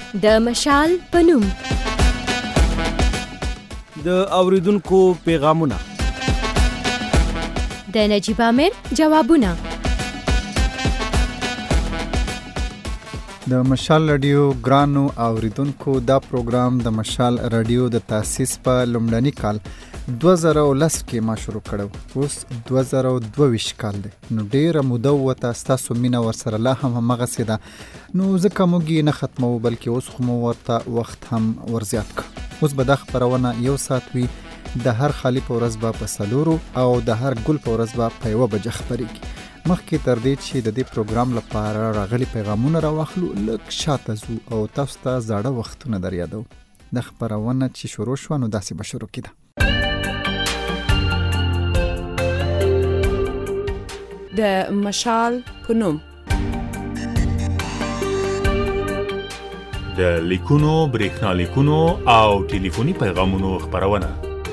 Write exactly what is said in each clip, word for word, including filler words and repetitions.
د مشال په نوم. د اوریدونکو پیغامونه. د نجیب امیر جوابونه. د مشال رادیو ګرانو اوریدونکو، دا پروګرام د مشال رادیو د تاسیس په لومړني کال دوه زره او لس کې ما شروع کړو. اوس دوه زره او دوه ویشت کال دی، نو ډیره موده وته. ستاسو مینه ورسره لا هم همغسې ده، نو ځکه موږ یې نه ختمو، بلکې اوس خو مو ورته وخت هم ورزیات کړ. اوس به دا خپرونه یو ساعت وي، د هر خالي په ورځ به په څلورو او د هر ګل په ورځ به په یوه بجه خپرېږي. مخکې تر دې چې د دې پروګرام لپاره راغلي پیغامونه راواخلو، لږ شاته ځو او تاسو ته زاړه وختونه در یادو. د خپرونه چې شروع شوه نو داسې به شروع کېده. د مشال په نوم. د لیکونو، برېښنا لیکونو او ټلیفوني پیغامونو خپرونه.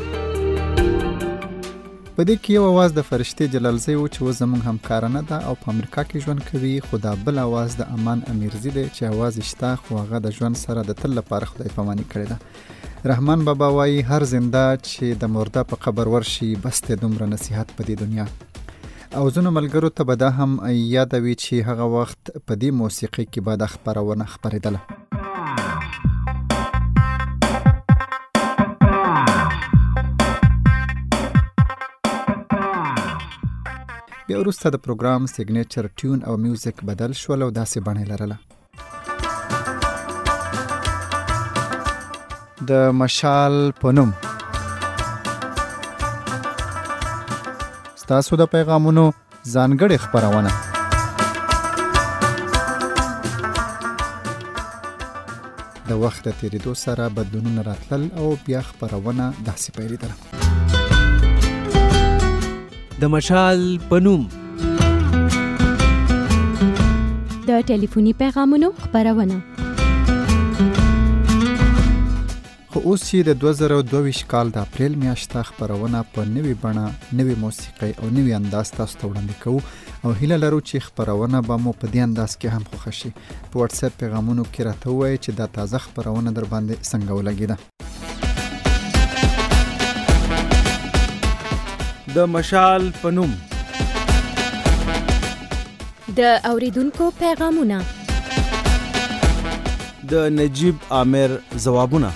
په دې کې یو اواز د فرشتې جلالزی و چې و زمونږ همکارانه ده او په امریکا کې ژوند کوي، خو دا بل اواز د امان امیرزی دی چې اواز شته، خو هغه د ژوند سره د تل لپاره خدای پاماني کړې ده. رحمان بابا وایي هر زنده چې د مرده په قبر ورشي، بس ته دومره نصیحت په دې دنیا. او ځینو ملګرو ته به دا هم یادوي چې هغه وخت په دې موسیقي کې به دا خپرونه خپرېدله. بیا وروسته د پروګرام سیګنیچر ټیون او میوزیک بدل شول او داسې بڼه لرله. د مشال په نوم. ستاسو د پیغامونو ځانګړې خپرونه. د وخت د تیریدو سره بدلونونه راتلل او بیا خپرونه داسې پیلېدله. د مشال په نوم. د ټلیفوني پیغامونو خپرونه. خو اوس چې د دوه زره او دوه ویشت کال د اپریل میاشته خپرونه په نوې بڼه، نوې موسیقي او نوې انداز تاسو ته وړاندې کوو او هیله لرو چې خپرونه به مو په دې انداز کې هم خوښه شي. په واتس اپ پیغامونو کې راته ووایئ چې دا تازه خپرونه در باندې څنګه ولګېده. د مشال په نوم. د اوریدونکو پیغامونه. د نجیب امیر ځوابونه.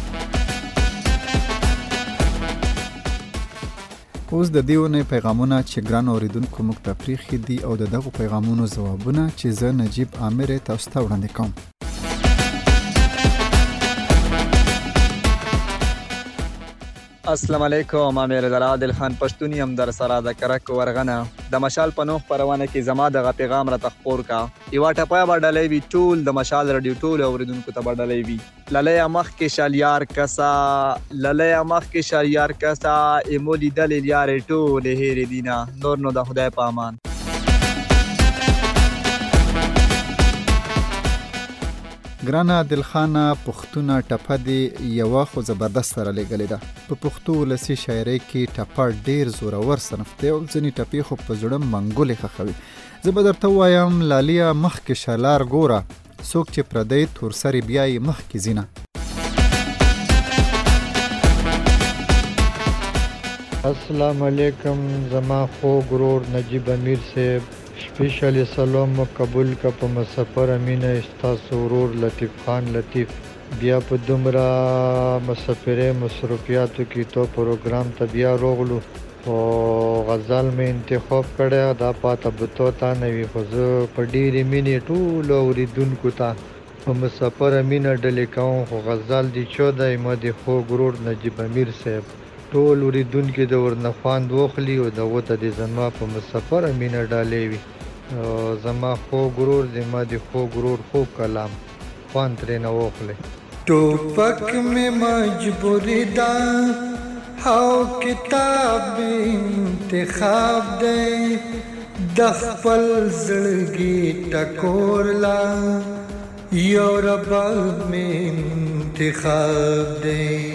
اوس د دې ونې پیغامونه چې ګران اوریدونکو موږ ته پرېښي دي او د دغو پیغامونو ځوابونه چې زه نجیب امیر تاسو ته وړاندې کوم. السلام علیکم، امیر در عادل خان پښتون یم در سره د کرک ورغنه. د مشال په نوم خپرونه کې زما دغه پیغام را تخپور کا. یوه ټپه به ډلۍ وي ټول د مشال رادیو ټول اوریدونکو ته به ډلۍ وي. للیا مخکې شالیار کسا، للیا مخکې شالیار کسا، ایمو لیدلې لیارې ټولې هېرې دینه، نور نو د خدای په امان. ګرانه عادلخانه، پښتونه ټپه دې یوه خو زبردست سره لېږلې ده. په پښتو ولسي شاعرۍ کې ټپه ډېر زورور صنف دی او ځینې ټپې خو په زړه منګولې ښخوي. زه به درته ووایم لاليه مخکې شلار ګوره، څوک چې پردی تورسرې بیایي مخکې ځینه. السلام علیکم، زما خوږ ورور نجیب امیر صاحب، سپیشلی سلام قبول کا په مسافر امینه استاسو ورور لطیف خان لطیف. بیا په دومره مسافرې مصروفیاتو کې تو پروګرام ته بیا روغلو، خو غزل مې انتخاب کړی دا پاته به تو تا نه وي، خو زه په ډېرې مینې ټولو اورېدونکو ته په مسافر امینه ډلې کوم، خو غزل دې چو دی ما د خوږ ورور نجیب امیر صاحب. ټول اورېدونکي د ورنه خوند واخلي او دغو ته د زما په مسافر امینه ډالۍ وي. زما خوږ ورور د ما د خوږ ورور خوږ کلام خوند ترېنه واخلئ. ټوپک مې مجبوري ده او کتاب انتخاب دی، د خپل زړګي ټکور لا یو رباب مې انتخاب دی.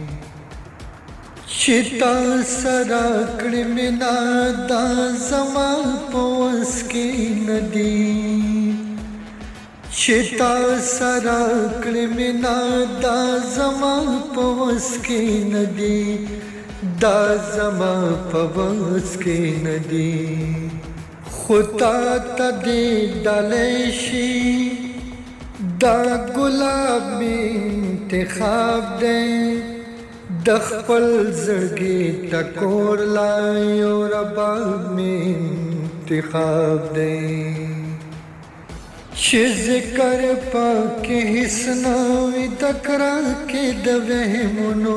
چې تا سره کړې مینه دا زما په وس کې نه دي، چې تا سره کړې مینا دا زما په وس کې نه دي، دا زما په وس کې نه دي. خو تا ته دې ډالۍ شي دا ګلاب مې انتخاب دی، د خپل زړګي ټکور لا یو رباب مې انتخاب دی. چې ذکر پاکې هیڅ نه وي دکرا کې د وهمونو،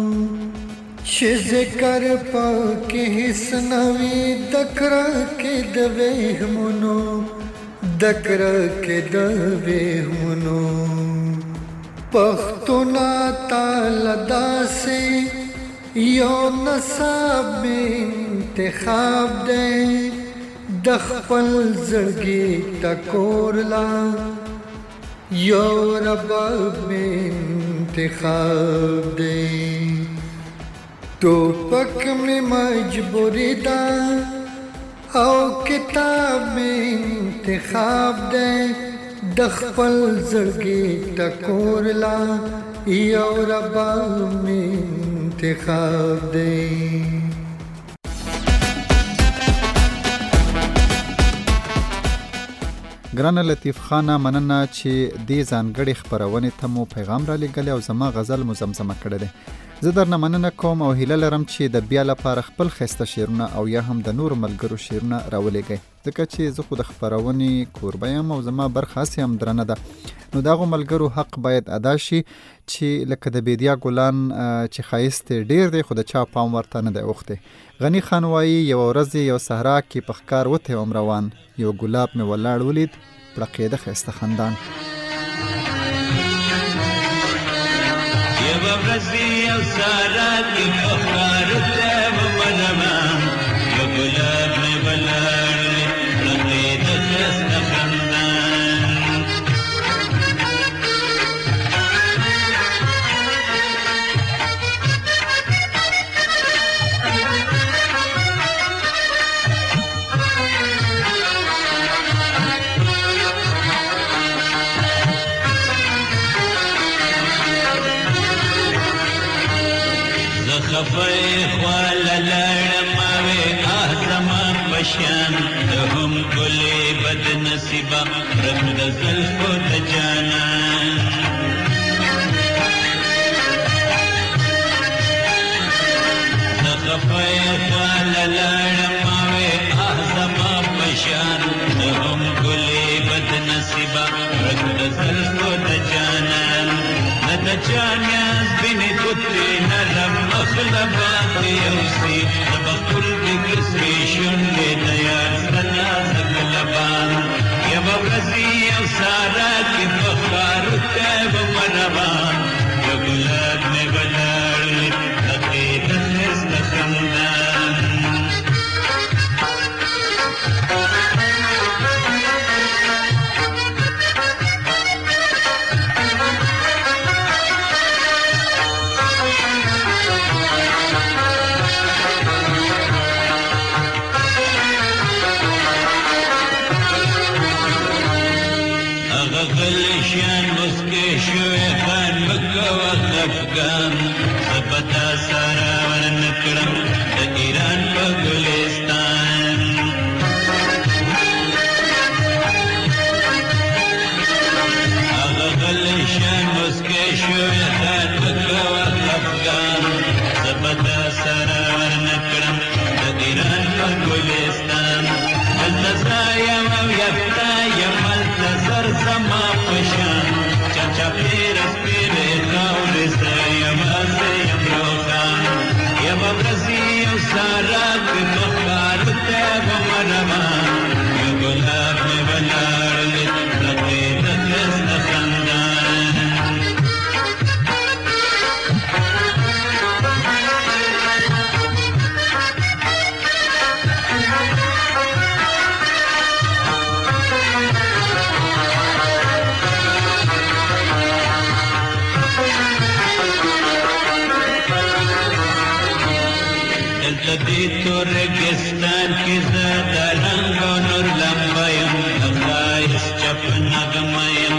چې ذکر پاکې هیڅ نه وي دکرا کې د وهمونو، دکرا کې د وهمونو. پښتونا تعالی داسې یو نصاب مې انتخاب دی، د خپل زړګي ټکور لا یو رباب مې انتخاب دی. ټوپک مې مجبوري ده او کتاب مې انتخاب دی، د خپل زړګي ټکور لا یو رباب مې انتخاب دی. ګرانه لطیف خانه مننه چې دې ځانګړې خپرونې ته مو پیغام را لېږلی او زما غزل مو زمزمه کړی دی. زه درنه مننه کوم او هیله لرم چې د بیا لپاره خپل ښایسته شعرونه او یا هم د نورو ملګرو شعرونه راولېږئ، ځکه چې زه خو د خپرونې کوربه یم او زما برخه هسې هم درنه ده. نو د هغو ملګرو حق باید ادا شي چې لکه د بیدیا ګلان چې ښایست ډېر دی خو د چا پام ورته نه دی اوښتی. غني خان وایي یوه ورځ یو صحرا کې په ښکار وتی وم روان، یو ګلاب مې ولاړ ولید پړقېده ښایسته خندان. یوه ورځ یو صحرا کې په ښکار وتی وم روان، یو ګلاب مې ولاړ ولید پړقېده ښایسته خندان. خفای خواله لړم اوې آه زما پشان، ته هم ګلې بد نصیبه رب د زلفو د جانان. زه خفای خواله لړم اوې آه زما پشان، ته هم ګلې بد نصیبه رب د زلفو د جانان. نه د جانیاز بینې توتې نرم مخلبات یوسي، د بخل دګر سرې شونډې د یار سره نازک لبان. یوه ورځ یو صحرا کې په ښکار وتی وم روان، یو ګلاب مې ولاړ ولید پړقېده ښایسته خندان. غلشان مسکې شوې خان مکوه خفګان، زه په تا سره ورنه کړم د ایران په ګلستان. هغه غلشان مسکې شوې خان مکوه خفګان، زه په تا سره ورنه کړم د ایران په ګلستان. هلته زه یم او یفته یم هلته زر زما پشان، چاچا پیره سپیرې خاورې زه یم زه یم روښان. یوه ورځ یو صحرا کې په ښکار وتی وم روان، یو ګلاب مې ولاړ ولید پړقېده ښایسته خندان. دلته دې تور ریګستان کې زه د رنګ او نور لمبه یم، د ښایست چپ نغمه یم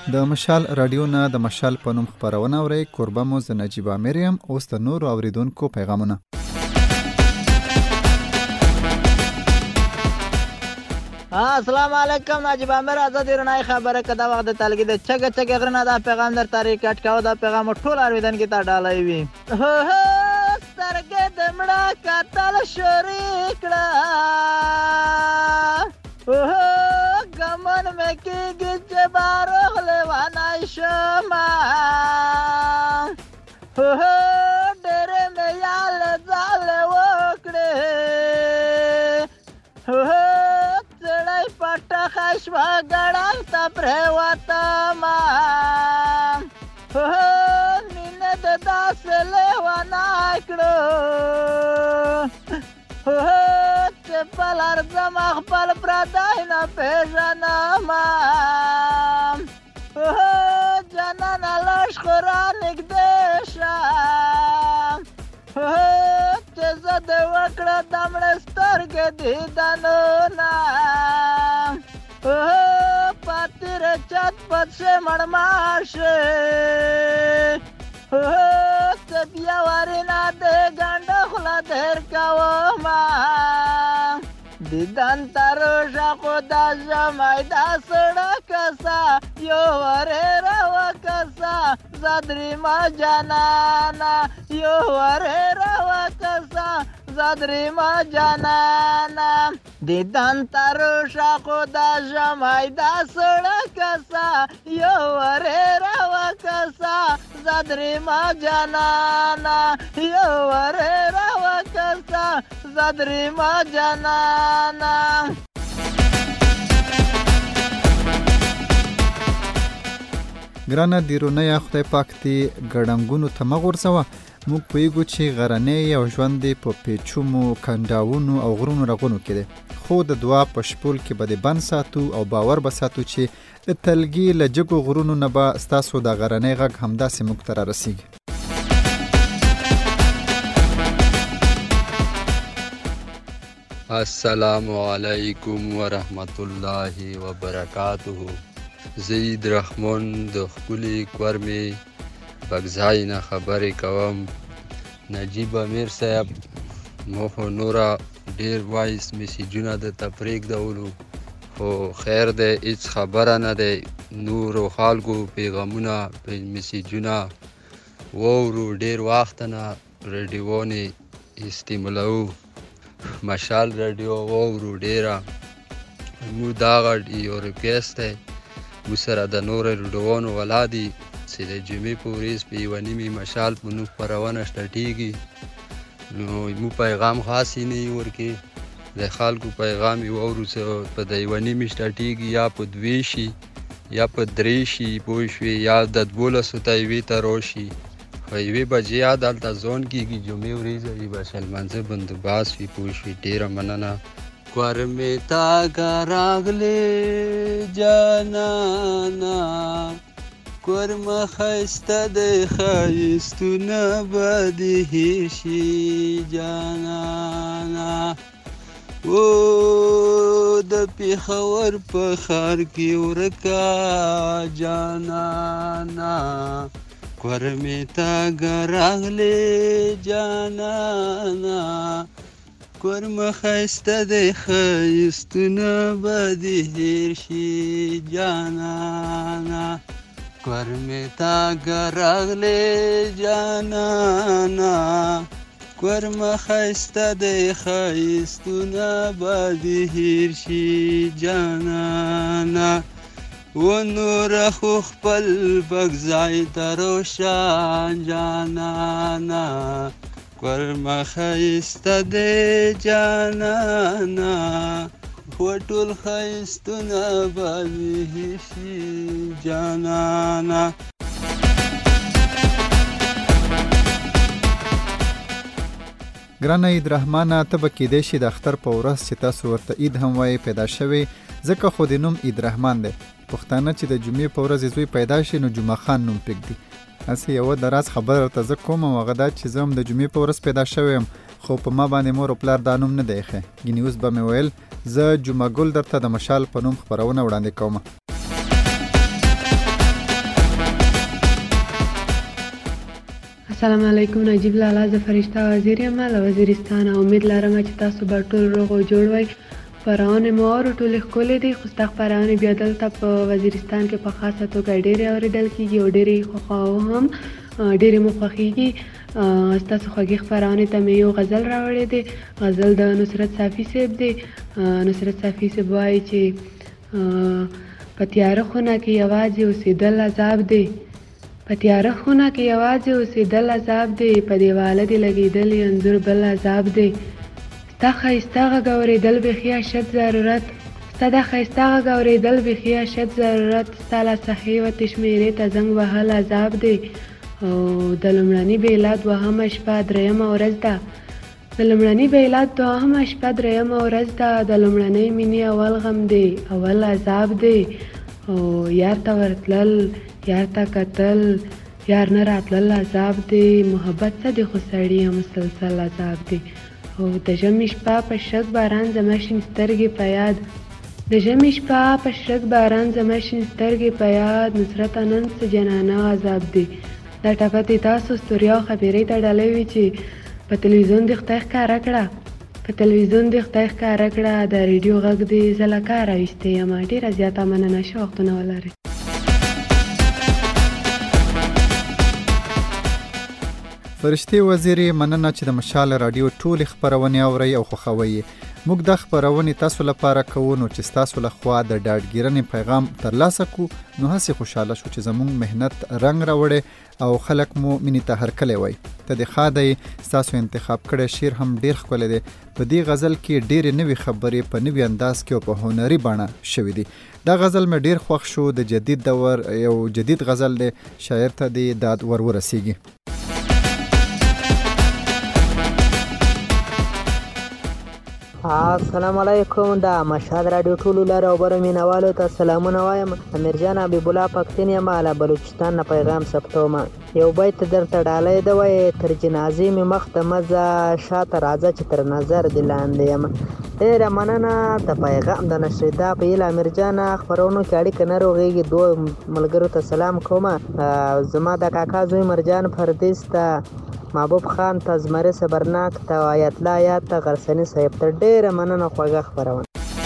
د مشال رادیو نه د مشال په نوم خپرونه اورئ. کوربه مو زه نجیب عامر یم. اوس د نورو اوریدونکو پیغامونه. السلام علیکم. نجیب عامر آزاد رڼای خبره کده وخت د تلګي د چګ چګ غرنه دا پیغام در تاریخ کټ کاو دا پیغام ټول اوریدونکو ته ډالای وي. هو هو سترګې د مړه کتل شوري کړه. هو ګمن مې کېږي چې بارغله وانای شما. هو ډېر مې یال ځال وکړې. هو سړی پټه خشوا ګړنګ ته پرېوتما. هو مینه د داسې لیونی کړو. هو چې بل ارزم خپل پردی نه پېژنما. هو جانانه لږ خو رانږدې شه. هو چې زه دې وکړه د مړه سترګې دیدنونه. هو پاتې چت پت شي مړمار شي. هو چې بیا ورنه دې ګنډه خوله دېر کومه. دیدن تروشه خو دا ژمی دا سړه کسه یو ورې راوکسه زدریما جانانه. یو ورې راوکسه زدریما جانانه. دیدن تروشه خو دا ژمی دا سړه کسه یو ورې راوکسه زدریما جانانه. یو ورې راوکسه زدریما جانانه. ګرانه دیرونه خدای پاک دې ګړنګونو ته مه غورځوه. موږ پوهیږو چې غرنی او ژوند دې په پیچومو کنډاونو او غرونو رغونو کې دی، خو د دعا په شپول کې به دې بند ساتو او باور به ساتو چې د تلګي له جګو غرونو نه به ستاسو د غرنی غږ همداسې موږ ته رارسیږي. السلام علیکم ورحمت الله وبرکاته. زید رحمان د خپلې کورمې بګزای نه خبرې کوم. نجیب امیر صاحب مو خو نوره ډېر وایس میسیجونه درته پرېږدولو، خو خیر دی هېڅ خبره نه دی. نورو خلکو پیغامونه میسیجونه واورو، ډېر وخت نه رډیوانې استعمالوو. مشال رادیو واورو ډېره. موږ دغه یو ریکویسټ دی موږ سره د نورو رډیوانو والا دي چې د جمعې په ورځ په یوه نیمې مشال په نوم خپرونه سټارټېږي، نو موږ پیغام خاص یې نه یې ورکوي. د خلکو پیغام یې واورو چې په د یوه نیمې سټارټېږي، یا په دوې شي یا په درې شي، پوه شوې، یا د دولسو ته یوې ته راشي. خو یوې بجې یا دلته ځان کېږي جمعې ورځ وي به شلمانځه بندوباس وي، پوه شوې. ډېره مننه. کور مې تا راغلې جانانا، کور مه ښایسته دی ښایستونه به دې هېر شي جانانا. او د پېښور په ښار کې ورکه جانانا، کور مې تا راغلې جانانا، کور مه ښایسته دی ښایستونه به دې هېر شي جانانا، کور مې تا راغلې جانانا، کور مه ښایسته دی ښایستونه به دې هېر شي جانانا. و نوره خو خپل بګزای ته روشن جانانا، کور مه ښایسته دی جانانا، خو ټول ښایستونه به دې هېر شي جانانا. ګرانه عید رحمانه، ته به کیدای شي د اختر په ورځ چې تاسو ورته عید هم وایي پیدا شوی، ځکه خو د نوم عید رحمان دی. پښتانه چې د جمعې په ورځ زوی پیدا شي نو جمعه خان نوم پرېږدي. هسې یوه د راز خبره ورته زه کوم، هغه دا چې زه هم د جمعې په ورځ پیدا شوی یم، خو په ما باندې مور او پلار دا نوم نه دی ایښی. ګینې اوس به مې ویل زه جمعه ګل درته د مشال په نوم خپرونه وړاندې کوم. السلام علیکم. نجیب لالا زه فرشته وزیر یم له وزیرستانه. امید لرم چې تاسو به ټول روغ او جوړ وئ. خپرونې مو اورو ټولې ښکلې دي، خو ستا خپرونې بیا دلته په وزیرستان کې په خاصه توګه ډېرې اورېدل کېږي او ډېرې خوښوو هم، ډېرې مو خوښېږي. ستاسو خوږې خپرونې ته مې یو غزل راوړی دی. غزل د نصرت صافي صاحب دی. نصرت صافي صاحب وایي چې په تیاره خونه کې یوازې اوسېدل عذاب دی، په تیاره خونه کې یوازې اوسېدل عذاب دی، په دیواله دې لګېدلی انځور بل عذاب دی. ستا ښایسته غږ اورېدل بیخي اشد ضرورت، ستا دا ښایسته غږ اورېدل بیخي اشد ضرورت، ستا له څخې وتې شمېرې ته زنګ وهل عذاب دی. او د لومړني بیلاد دوهمه شپه درېیمه ورځ ده، د لومړني بیلاد دوهمه شپه درېیمه ورځ ده، د لومړنۍ مینې اول غم دی اول عذاب دی. او یار ته ورتلل یار ته کتل یار نه راتلل عذاب دی. محبت څه دی خو سړیه مسلسل عذاب دی. او د ژمي شپه په شګ باران زما شین سترګې په یاد، د ژمي شپه په شګ باران زما شین سترګې په یاد، نصرته نن څه جنانه عذاب دی. دا ټپه دې تاسو ستوریا او خبرې ته ډالۍ وي چې په تلویزیون دې خدای ښکاره کړه، په تلویزیون دې خدای ښکاره کړه. د ریډیو غږ دې زه له کاره ایستې یم. ډېره زیاته مننه، ښه وختونه ولرئ. فرشتي وزیرې مننه چې د مشال راډیو ټولې خپرونې اورئ او خوښوئ. موږ د خپرونې تاسو لپاره کوو نو چې تاسو له خوا د ډاډګیرنې پیغام ترلاسه کړو، نو هسې خوشحاله شو چې زموږ مهنت رنګ راوړی او خلک مو مینې ته هرکلی وای. ته د ښه دی ستاسو انتخاب کړی شعر هم ډېر ښکلی دی. په دې غزل کې ډېرې نوې خبرې په نوي انداز کې او په هنري بڼه شوي دي. دا غزل مې ډېر خوښ شو. د جدید دور یو جدید غزل دی، شاعر ته دې داد ور ورسیږي. السلام علیکم. د مشهد راډیو ټولو لاره او برو مینوالو ته سلامونه وایم. امیرجان حبیب الله پښتون یم، له بلوچستان نه پیغام ثبتوم. یو بیت درته ډالۍ ده، وایي تر جنازې مې مخ ته مزه شاته راځه چې تر نظر دې لاندې یم. ډېره مننه د پیغام د نشریدا په هیله امیرجان. خپرونو کې اړیکه نه روغېږي. دوه ملګرو ته سلام کوم. زما د کاکا زوی مرجان پردیس ته، محبوب خان ته، زمري صبرناک ته، آیت الله آیات ته، غرسني صاحب ته ډېره مننه. خوږه خپرونه.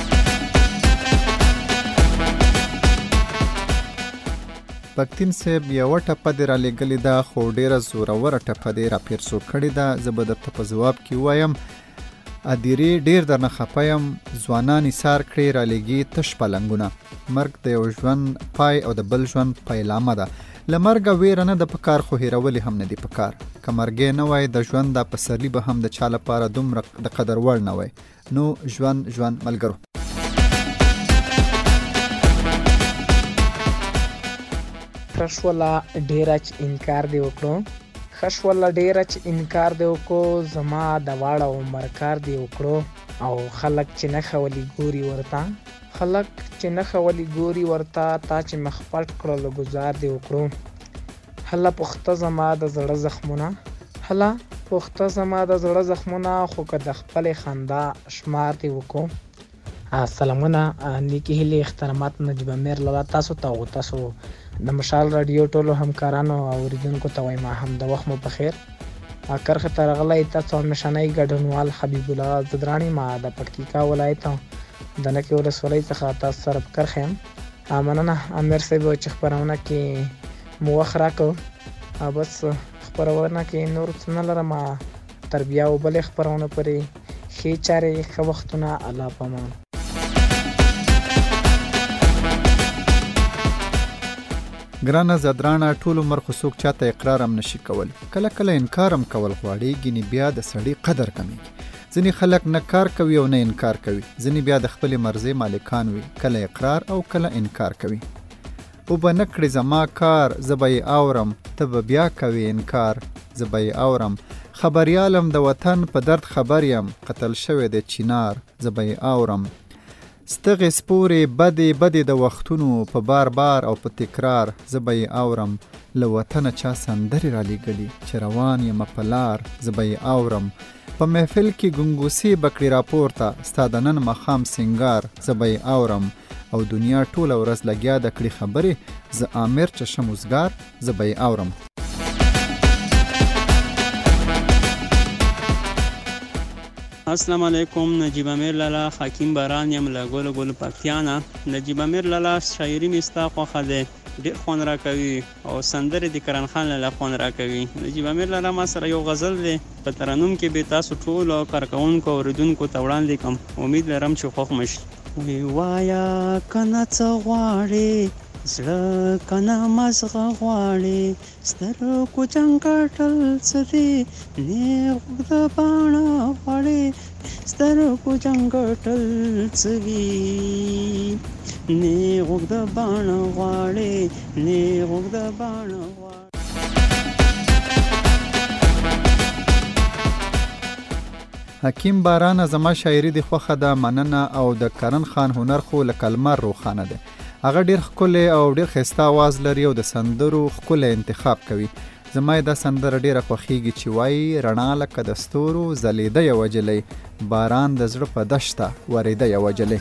پښتون صاحب یوه ټپه دې رالیږلې ده، خو ډېره زوروره ټپه دې راپیرسو کړې ده. زه به درته په ځواب کې ووایم ادیرې ډېر درنه خفه یم، ځوانان ایثار کړې رالیږي تش پلنګونه. مرګ د یو ژوند پای او د بل ژوند پیلامه ده. له مرګه ویره نه د پکار، خو هیرولې هم نه دی پکار. که مرګې نه وای د ژوند دا پسرلي به هم د چا لپاره دومره د قدر وړ نه وای. نو ژوند ژوند ملګرو. خشوله ډیره چې انکار دی وکړو، خشوله ډیره چې انکار دی وکړو، زما د واړه عمر کار دی وکړو. او خلک چې نه خولي ګوري ورته، خلک چې نه خولي ګوري ورته، تا چې مخ پټ کړو له گزار دی وکړو. هله پخته زما د زړه زخمونه، هله پخته زما د زړه زخمونه، خو که د خپلې خندا شمار دی وکړو. سلامونه، نیکی هیلې، احترامات نجیب امیر لالا تاسو ته او تاسو د مشال راډیو ټولو همکارانو او اوریدونکو ته وایم هم د وخت مو په خیر. کرخه ته راغلی تاسو همیشنی ګډونوال حبیب الله زدرانی ما د پکتیکا ولایت د نکې ولسوالۍ څخه تاسو سره په کرخه یم. مننه امیر صاحب چې خپرونه کې مو وخت راکړو. بس خپرونه کې نور څه نه لرم تر بیا او بلې خپرونه پورې ښې چارې ښه وختونه. الله پامان. ګرانه زدرانه ټول عمر خو څوک چاته اقرار هم نشي کولی، کله کله انکار هم کول غواړي، ګینې بیا د سړي قدر کمیږي. ځینې خلک نه کار کوي او نه انکار کوي، ځینې بیا د خپلې مرضۍ مالکان وي، کله اقرار او کله انکار کوي. او به نه کړې زما کار زه به یې اورم، ته به بیا کوي انکار زه به یې اورم. خبریالم د وطن په درد خبر یم، قتل شوی د چینار زه به یې اورم. ستغې سپورې بدې بدې د وختونو په بار بار او په تکرار زه به یې اورم. له وطنه چا سندرې را لیږلي چې روان یم په لار زه به یې اورم. په محفل کې ګنګوسې به کړي راپورته ستا د نن ماښام سینګار زه به یې اورم. او دنیا ټوله ورځ لګیا د کړي خبرې زه امیر چې شم اوزګار زه به یې اورم. السلام علیکم. نجیب امیر لالا حکیم باران یم له ګل ګل پکتیانا. نجیب امیر لالا شاعري مې ستا خوښه دی، ډېر خوند راکوي او سندرې د کرن خان لالا خوند راکوي. نجیب امیر لالا ما سره یو غزل دی په ترنم کې به تاسو ټولو کارکوونکو اوریدونکو ته وړاندې کوم، امید لرم چې خوښ مشي. وی وایا کنه څه غواړې زړه کنه مزغه غواړې سترګو جنګټل څه دي نیغ د باڼه غواړې سترګو جنګټل څه وي نیغ د باڼه غواړې نیغ د باڼه غواړې. حکیم باران زما شاعري د خوښه ده، مننه. او د کرن خان هنر خو لکه لمر روښانه ده. هغه ډیر ښکلی او ډیر ښایسته آواز لري او د سندرو ښکلی انتخاب کوي. زما یې دا سندره ډیره خوښیږي چې وایي رڼا لکه د ستورو ځلېده یوه جلۍ، باران د زړه په دشته ورېده یوه جلۍ.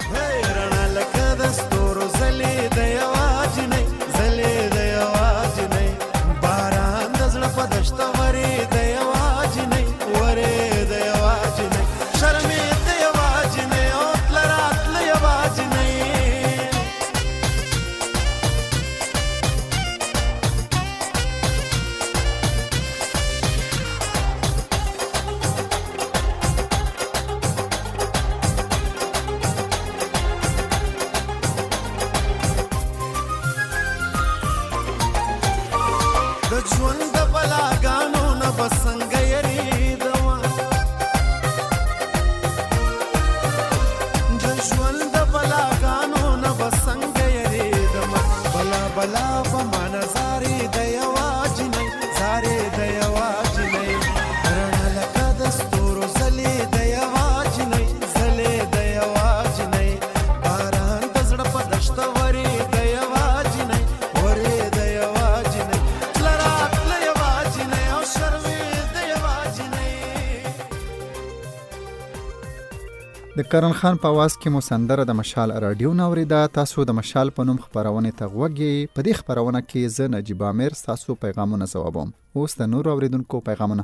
د کرن خان په आवाज کې مو سندره د مشال رادیو نوریدا. تاسو د مشال په نوم خبرونه ته غوږی. په دې خبرونه کې زه نجیب امیر تاسو پیغامونه ځوابوم. اوس د نور اوریدونکو پیغامونه.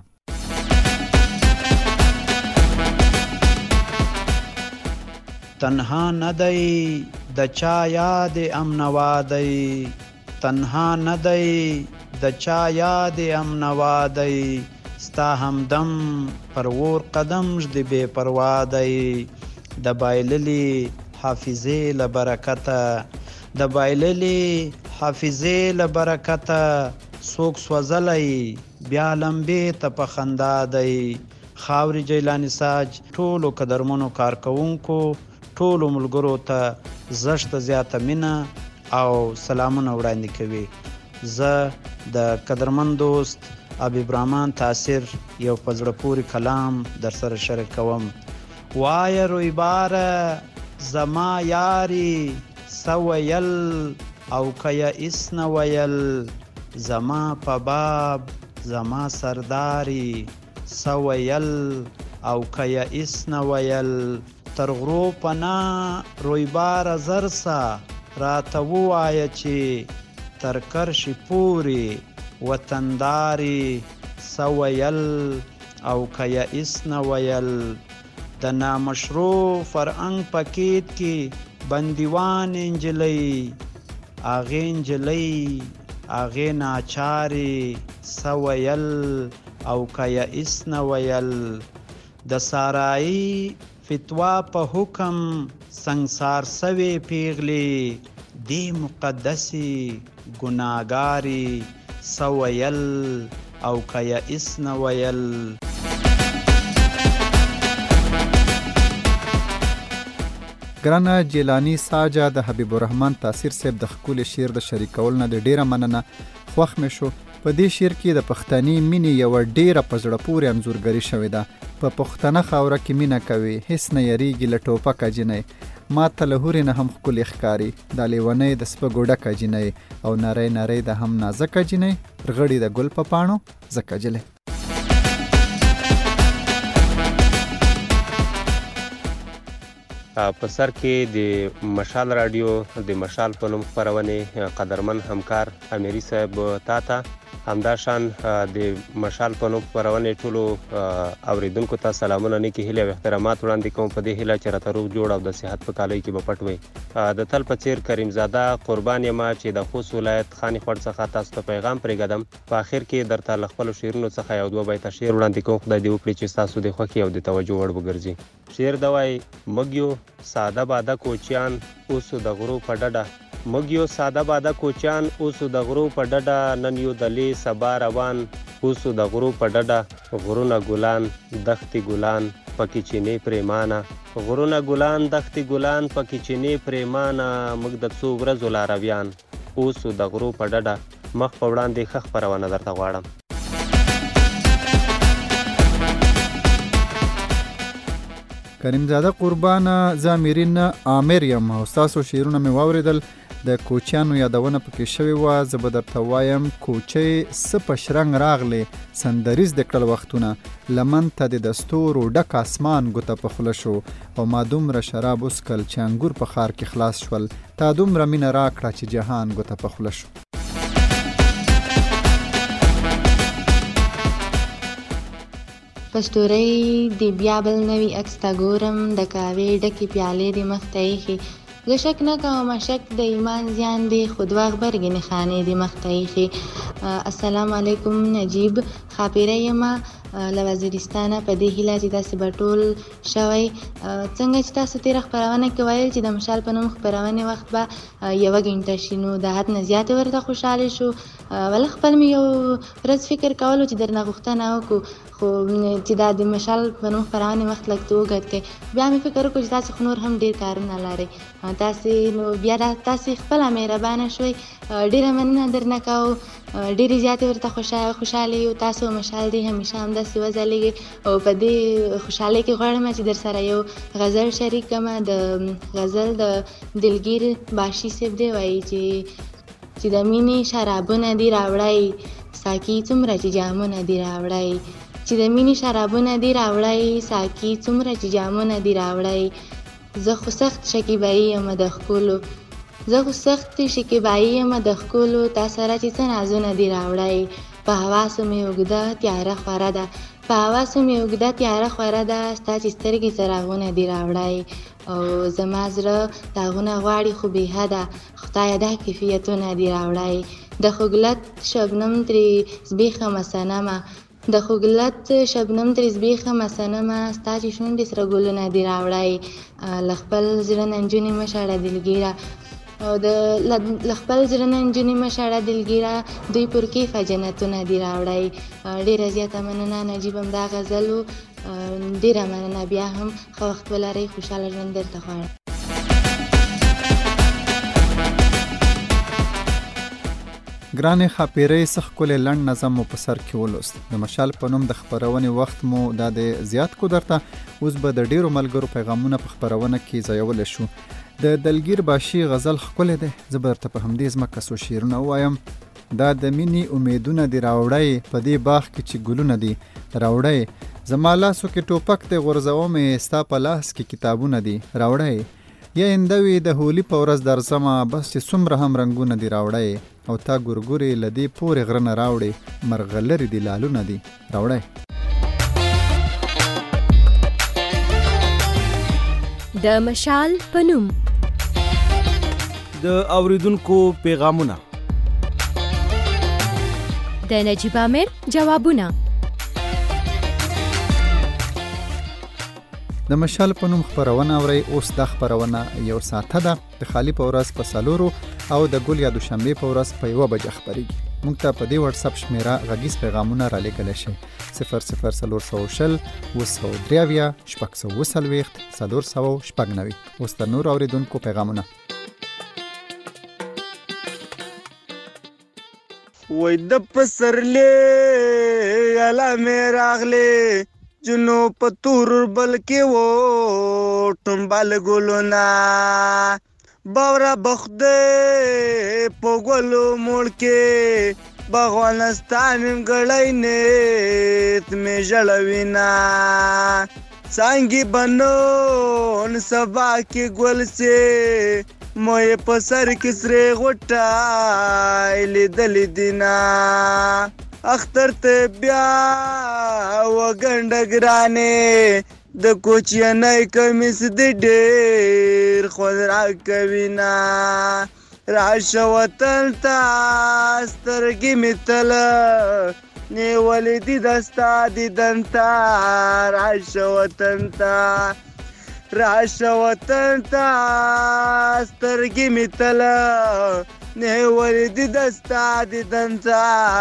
تنها ندی د چا یاد امنوا دی، تنها ندی د چا یاد امنوا دی، ستا همدم پرور قدم ژد بے پروا دی. د بایللی حافظې له برکته، د بایللی حافظې له برکته، څوک سوځلی بیا لمبې ته په خندا دی. خاوري جیلانی ساج ټولو قدرمنو کارکوونکو ټولو ملګرو ته زشت زیاته مینه او سلامونه وړاندې کوي. زه د قدرمن دوست ابي برهمان تاثیر یو په زړه پورې کلام در سره شریکوم. وای رویباره زما یاری سویل او کیا اسن ویل، زما په باب زما سرداری سویل او کیا اسن ویل. تر غرو پنا رویباره زرسا راته ووایه چې تر کرشي پورې وطنداری سویل او کیا اسن ویل. د نامشروع فرهنګ پکیت کې بندیوان انجلی اغه انجلی اغه ناچاری سویل او کیا اسن ویل. د سارای فتوا په حکم سنگسار سوی پیغلی دی مقدسی گناهګاری سویل او کیا اسن ویل. ګرانه جیلانی ساجا د حبیب الرحمن تاثیر صاحب د خپل شعر د شریکول نه د ډیره مننه. خوښ مې شو. په دې شعر کې د پښتني مینې یو ډیره په زړه پورې انځورګري شوې ده. په پښتنه خاوره کې مینه کوي، هیڅ نه یریږي له ټوپکه جنۍ، ما ته له هورې نه هم ښکلې ښکاري، دا لیونۍ د سپږو ډکه جنۍ، او نری نری د هم نازکه جنۍ، رغړي د ګل په پاڼو ځکه جلۍ. په سر کې د مشال رادیو د مشال په نوم خپرونې قدرمن همکار امیري صاحب تا ته همداشان د مشال په نوم خپرونې ټولو اوریدونکو ته سلامونه نیکې هیلې او احترامات وړاندې کوم په دې هیله چې راته روغ جوړ او د صحت په کالیو کې به پټ وئ. د تل په څیر کریم زاده قربان یم چې د خوست ولایت خاني خوړ څخه تاسو ته پیغام پرېږدم. په آخر کې درته له خپلو شعرونو څخه یو دوه بیته شعر وړاندې کوم. خدای دې وکړي چې ستاسو د خوښې او د توجه وړ وګرځي. شعر دا وایي: موږ یو ساده باده کوچیان اوسو د غرو په ډډه، موږ یو ساده باده کوچیان اوسو د غرو په ډډه، نن یو دلی سبا روان اوسو د غرو په ډډه، غرونه ګلان دښتې ګلان پکې چینې پریمانه، غرونه ګلان دښتې ګلان پکې چینې پریمانه، موږ د څو ورځو لارویان اوسو د غرو په ډډه. مخ په وړاندې ښه خپرونه درته غواړم. کریم زاده قربان، زه امیرین عامر یم او ستاسو شعرونه مې واورېدل. د کوچیانو یادونه پکې شوې وه. زه به درته وایم: کوچۍ څه په شرنګ راغلې، سندریز د کړل وختونه، لمن ته د دستورو ډک اسمان ګوته په خوله شو، او ما دومره شراب وسکل چې انګور په ښار کې خلاص شول، تا دومره مینه راکړه چې جهان ګوته په خوله شو. پستورۍ دی بیا بل نوي عکس ته ګورم، د کاوې ډکې پیالې دې مخ ته ایښې، زه شک نه کوم شک د ایمان زیان دی، خو دوه غبرګې نښانې دې مخ ته ایښې. السلام علیکم نجیب، ښاپیره یم له وزیرستانه، په دې هیله چې داسې به ټول شوی. څنګه چې تاسو تېره خپرونه کې ویل چې د مشال په نوم خپرونې وخت به یوه ګنټه شي، نو د حد نه زیاتې ورته خوشحاله شو. وله خپل مې یو ورځ فکر کولو چې درنه غوښتنه وکړو، خو چې دا د مشال په نوم خپرونې وخت لږ ته وګت کوي، بیا مې فکر وکړو چې تاسې خو نور هم ډېر کارونه لرئ، تاسې نو بیا تاسې خپله مهربانه شوئ. ډېره مننه درنه کوو، ډېرې زیاتې ورته خوشحاله یو. تاسو مشال دی همیشه همداسې وځلیږئ، او په دې خوشحالۍ کې غواړم چې در سره یو غزل شریک کړم. د غزل د دلګیر باشي صاحب دی، وایي چې چې د مینې شرابونه دي راوړی، ساقي څومره چې جامونه دي راوړی، چې د مینې شرابونه دي راوړی، ساقي څومره چې جامونه دي راوړی، زه خو سخت شکیبایي یم د ښکلو، زه خو سخت شکیبایي یم د ښکلو، تا سره چې څه نازونه دي راوړی، په حواسو مې اوږده تیاره خوره ده، په حواسو مې اوږده تیاره خوره ده، ستا چې سترګې څراغونه دي راوړی، او زما زړه داغونه غواړي خو بې حده، خدایه دا کیفیتونه دي راوړی، د خوږلت شبنم ترې زبېښمه صنمه، د خوږلت شبنم ترې زبېښمه صنمه، ستا چې شونډې سره ګلونه دي راوړی، له خپل زړه نه نجونې مه شړه دلګیره، او د له خپل زړه نه نجونې مه شړه دلګیره، دوی پر کیفه جنتونه دي راوړی. ډېره زیاته مننه نجیب، همدا غزل و، ډېره مننه، بیا هم ښه وخت ولرئ، خوشحاله ژوند درته غواړم. ګرانې ښاپیرۍ، څه ښکلی لنډ نظم مو په سر کې ولوست. د مشال په نوم د خپرونې وخت مو دا د زیات کو درته. اوس به د ډېرو ملګرو پیغامونه په خپرونه کې ځایولی شو. د دلګیر باشي غزل ښکلی دی، زه به درته په همدې ځمکه څو شعرونه ووایم. دا د مینې امیدونه دي راوړی، په دې باغ کې چې ګلونه دي راوړی، زما لاسو کې ټوپک دی غورځومې، ستا په لاس کې کتابونه دي راوړی، یا اندوي د هولي په ورځ درځمه، بس چې څومره هم رنګونه دي راوړی، او تا ګورګورې له دې پورې غره نه راوړې، مرغلرې دي لالونه دي راوړی. د مشال په نوم د اوریدونکو پیغامونه، د نجیب عامر جوابونه. د مشال په نوم خپرونه اورئ. اوس دا خپرونه یو ساعته ده، د خالی په ورځ په څلورو او د ګل یا دوشنبې په ورځ په یوه بجه خپرېږي. موږ ته په دې واتساپ شمېره غږیز پیغامونه رالیږلی شئ: صفر صفر څلور سوه شل اوه سوه درې اویا شپږ سوه اوه څلوېښت څلور سوه شپږ نوي. اوس د نورو اورېدونکو پیغامونه. وای د پسرلی اله مې راغلی، جنو په تور بل کې و ټومبل ګلونه، باوره بخده په ګلو موړ کې، بغوانستان مې ګړی نیت مې ژړوینه، څانګې بنون سبا کې ګل سے مې په سر کې سرې غوټه لیدلې دینا اختر ته بیا وګنډه ګرانې د کوچینۍ کمیس دې ډېر خوند راکوي نه راشه وطن ته سترګې مې تل نیولې دي د ستا دیدن ته راشه وطن ته راشه وطن ته سترګې مې تل نیولې دي د ستا دیدن ته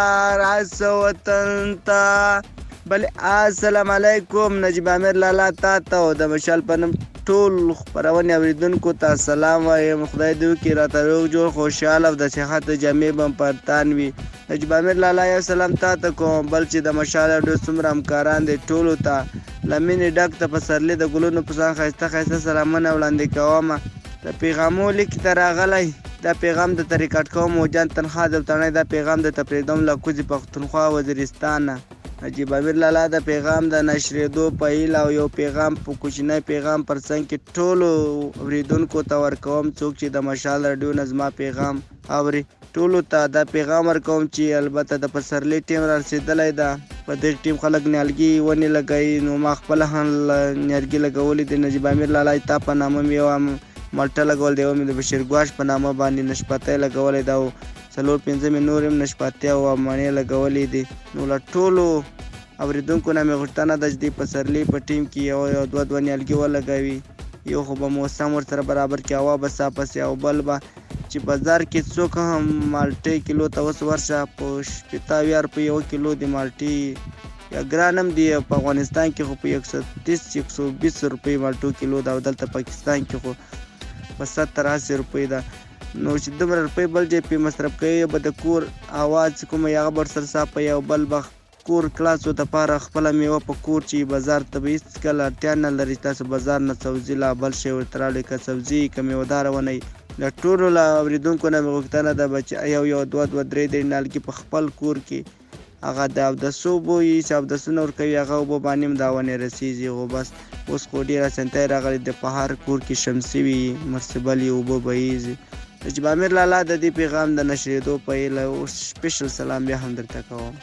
راشه وطن ته بلې السلام علیکم نجیب امیر لالا تا ته او د مشال په نوم ټول خپرونې اورېدونکو ته سلام وایم خدای دې وکړي راته روغ جوړ خوشحاله او د صحت جامې به هم پرتان وي نجیب امیر لالا یو سلام تا ته کوم بل چې د مشال ډېر څومره همکاران دي ټولو ته له مینې ډک ته پسرلي د ګلونو په څنګ ښایسته ښایسته سلامونه وړاندې کومه د پیغامو لیک ته راغلی دا پیغام د طریقت کوم موجان تنخوا د تڼۍ دا پیغام د تپریدوم له کوزي پښتونخوا وزیرستان نجیب امیر لالا د پیغام د نشریدو په هیله او یو پیغام په کوچنی پیغام پر څنګ کې ټولو اورېدونکو ته ورکوم څوک چې د مشال راډیو نه زما پیغام اوري ټولو ته دا پیغام ورکوم چې البته د پسرلي ټیم را رسېدلی ده په دې ټیم خلک نیالګي ونې لګوي نو ما خپله هم نیالګي لګولي د نجیب امیر لالا تا په نامه مې یو مالټه لګول دی یو مې د بشیر ګواش په نامه باندې نشپتی لګولی ده او څلور پنځه مې نور هم نشپاتې او مڼې لګولې دي نو له ټولو اورېدونکو نه مې غوښتنه ده چې د پسرلي په ټیم کې یو یو دوه دوه نیالګي ولګوي یو خو به موسم ورسره برابر کړي هوا به صافه سي او بل به چې بازار کې څوک هم مالټې کیلو ته اوس ورشه په شپېته اویا روپۍ یو کیلو د مالټې یا ګران هم دي په افغانستان کې خو په یک سو تیس یک سو بیس روپۍ مالټو کیلو ده او دلته پاکستان کې خو په ستر اسي روپۍ ده نو چې دومره روپۍ بل ځای پې مصرف کوي به د کور اواز چې کومه هغه به ورسره صافه یو بل به کور کلاسو دپاره خپله میوه په کور چې بازار ته به هېڅکله اړتیا نه لري تاسو بازار نه سبزي لا بل شی ورته راوړئ که سبزي که میوهداره ونئ د ټولو له اورېدونکو نه مې غوښتنه ده چې یو یو دوه دوه درې درې نیالګي په خپل کور کې هغه د اودسو اوبه وي چې اودسونه ورکوي هغه اوبه باندې هم دا ونې رسېږي خو بس اوس خو ډېره اسانتیا راغلې ده په هر کور کې شمسي وي مرسبلې اوبه بهیږي نجیب امیر لالا د دې پیغام د نشرېدو په هیله اوس سپیشل سلام بیا هم درته کوم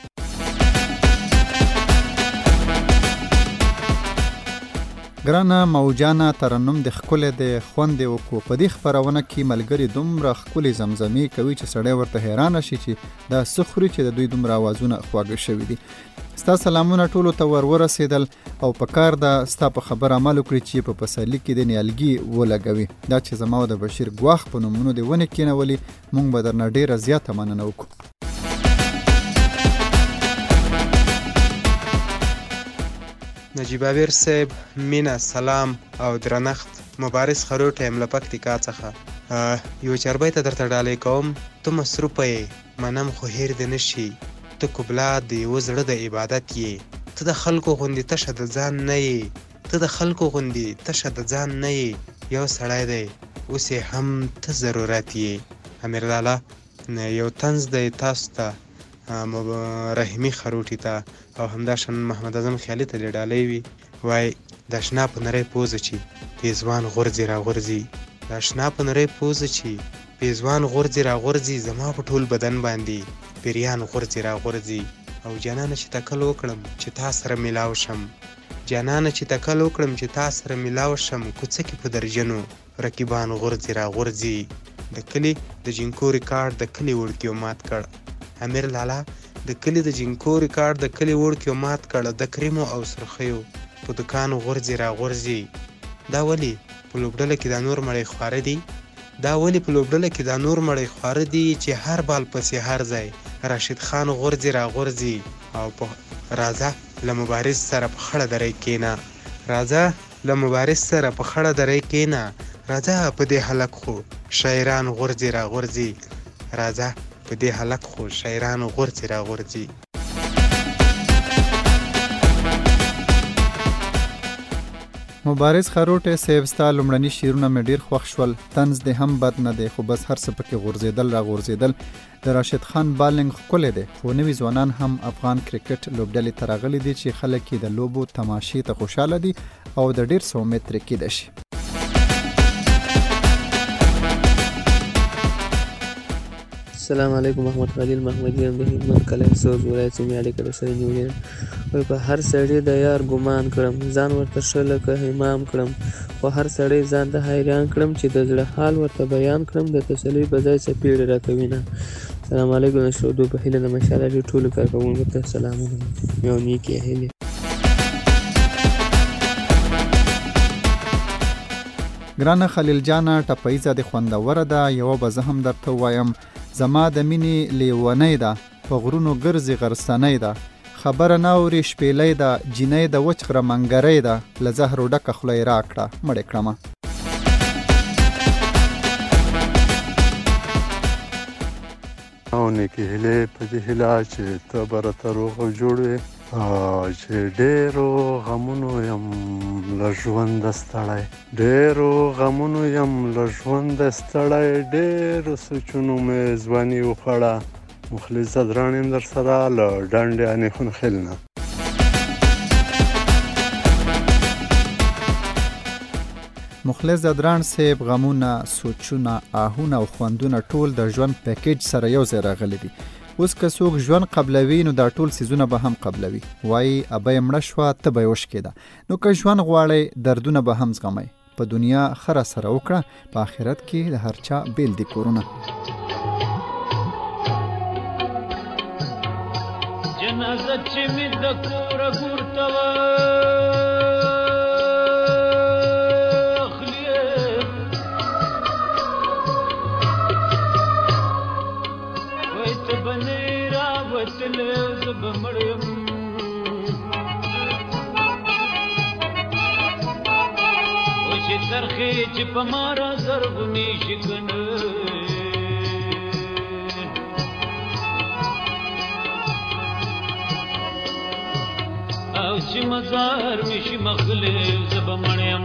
ګرانه موجانه ترنم د ښکلې د خوندې وکړو په دې خپرونه کې ملګري دومره ښکلې زمزمې کوي چې سړی ورته حیرانه شي چې دا څه خوري چې د دوی دومره اوازونه خواږه شوي دي ستا سلامونه ټولو ته ور ورسېدل او په کار ده ستا په خبر عمل وکړي چې په پسرلي کې د نیالګي ولګوي دا چې زما او د بشیر ګواښ په نومونو د ونې کېنولي موږ به درنه ډېره زیاته مننه وکړو نجیب امیر صاحب مینه سلام او درنښت مبارز خروټ یم له پکتیکا څخه یو چربی ته درته ډالۍ کوم ته مصروفه یې منم خو هیر دې نه شي ته کوبلا د یوه زړه د عبادت یې ته د خلکو غوندې تشه د ځان نه یې ته د خلکو غوندې تشه د ځان نه یې یو سړی دی اوس یې هم ته ضرورت یې امیر لالا یو طنز دی تاسو ته رحیمي خروټي ته او همداشان محمد اعظم خیالي ته دې ډالۍ وي وای د اشنا په نری پوزه چې پیزوان غورځي را غورځي د اشنا په نری پوزه چې پیزوان غورځي را غورځي زما په ټول بدن باندې پیریان غورځي را غورځي او جانانه چې تکل وکړم چې تا سره ملاو شم جانانه چې تکل وکړم چې تا سره ملاو شم کوڅه کې په درجنو رقیبان غورځي را غورځي د کلي د جینکو ریکارډ د کلي وړکیو مات کړ امیر لالا د کلي د جینکو ریکارډ د کلي وړکیو مات کړ د کریمو او سرخیو په دکان غورځي را غورځي دا ولې په لوبډله کې دا نور مړی خواره دي دا ولې په لوبډله کې دا نور مړی خواره دي چې هر بال پسې هر ځای راشد خان غورځي را غورځي او په راځه له مبارز سره په خړه درې کېنه راځه له مبارز سره په خړه درې کېنه راځه په دې هلک خو شاعران غورځي را غورځي راځه په دې هلک خو شاعران غورځي را غورځي مبارز خروټه صاحب ستا لومړني شعرونه مې ډېر خوښ شول طنز دې هم بد نه دی خو بس هر څه پکې غورځېدل را غورځېدل د راشد خان بالنګ ښکلی دی خو نوي ځوانان هم افغان کرکټ لوبډلې ته راغلي دي چې خلک یې د لوبو تماشې ته خوشحاله دي او د ډېر څه امید ترې کېدی شي السلام علیکم محمد خلیل محمدی هم د هلمند کلی سوز ولایت څخه اړیکه رسنۍ نیولې وایي په هر سړي د یار ګمان کړم ځان ورته ښه لکه امام کړم خو هر سړی ځان ته حیران کړم چې د زړه حال ورته بیان کړم د تسلۍ په ځای څپېړې راکوي نه. السلام علیکم د شودو په هیله د مشال راډیو ټولو کارکوونکو ته سلامونه یو نیکې هیلې. ګرانه خلیل جانه ټپیزه د خوندوره ده یوه به زه هم درته ووایم زما د مینې لیونۍ ده په غرونو ګرځي غرڅنۍ ده خبره نه اوري شپېلۍ ده جینۍ د وچ غره منګرۍ ده له زهرو ډکه خوله یې راکړه مړې کړمه. او نیکې هیلې په دې هیله چې ته به راته روغ او جوړ وې چې ډېرو غمونو یم له ژونده ستړی ډېرو غمونو یم له ژونده ستړی ډېرو سوچونو مې ځواني وخوړه مخلص ځدران یم در سره له ډنډې انیخون خیل نه. مخلص ځدران صاحب غمونه سوچونه آهونه او خوندونه ټول د ژوند پیکیج سره یو ځای راغلي دي. اوس که څوک ژوند قبلوي نو دا ټول څیزونه به هم قبلوي وایي ابه یې مړه شوه ته به یې وشکېده نو که ژوند غواړئ دردونه به هم زغمئ په دنیا ښه راسره وکړه په آخرت کې د هر چا بیل دي کورونه. جنازه چې مې د کوره ګورته وه بمړم او چې ترخې چې په مارا زرغونی شکنه او چې مزار مې شي مخلې زه بمړم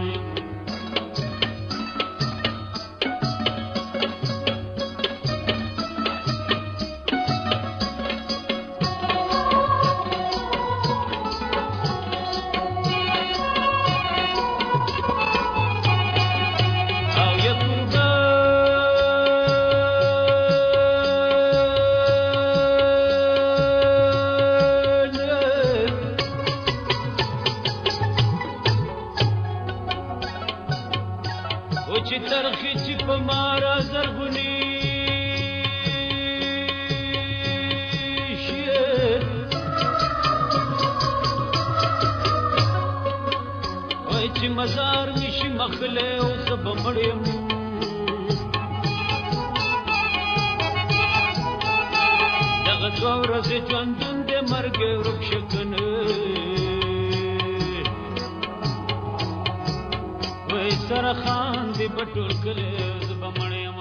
مزار نشي مخله او زب مړم دغه څو ورځې ژوندون د مرګ ورک شکنه وای سره خان دې بټول کله زب مړم.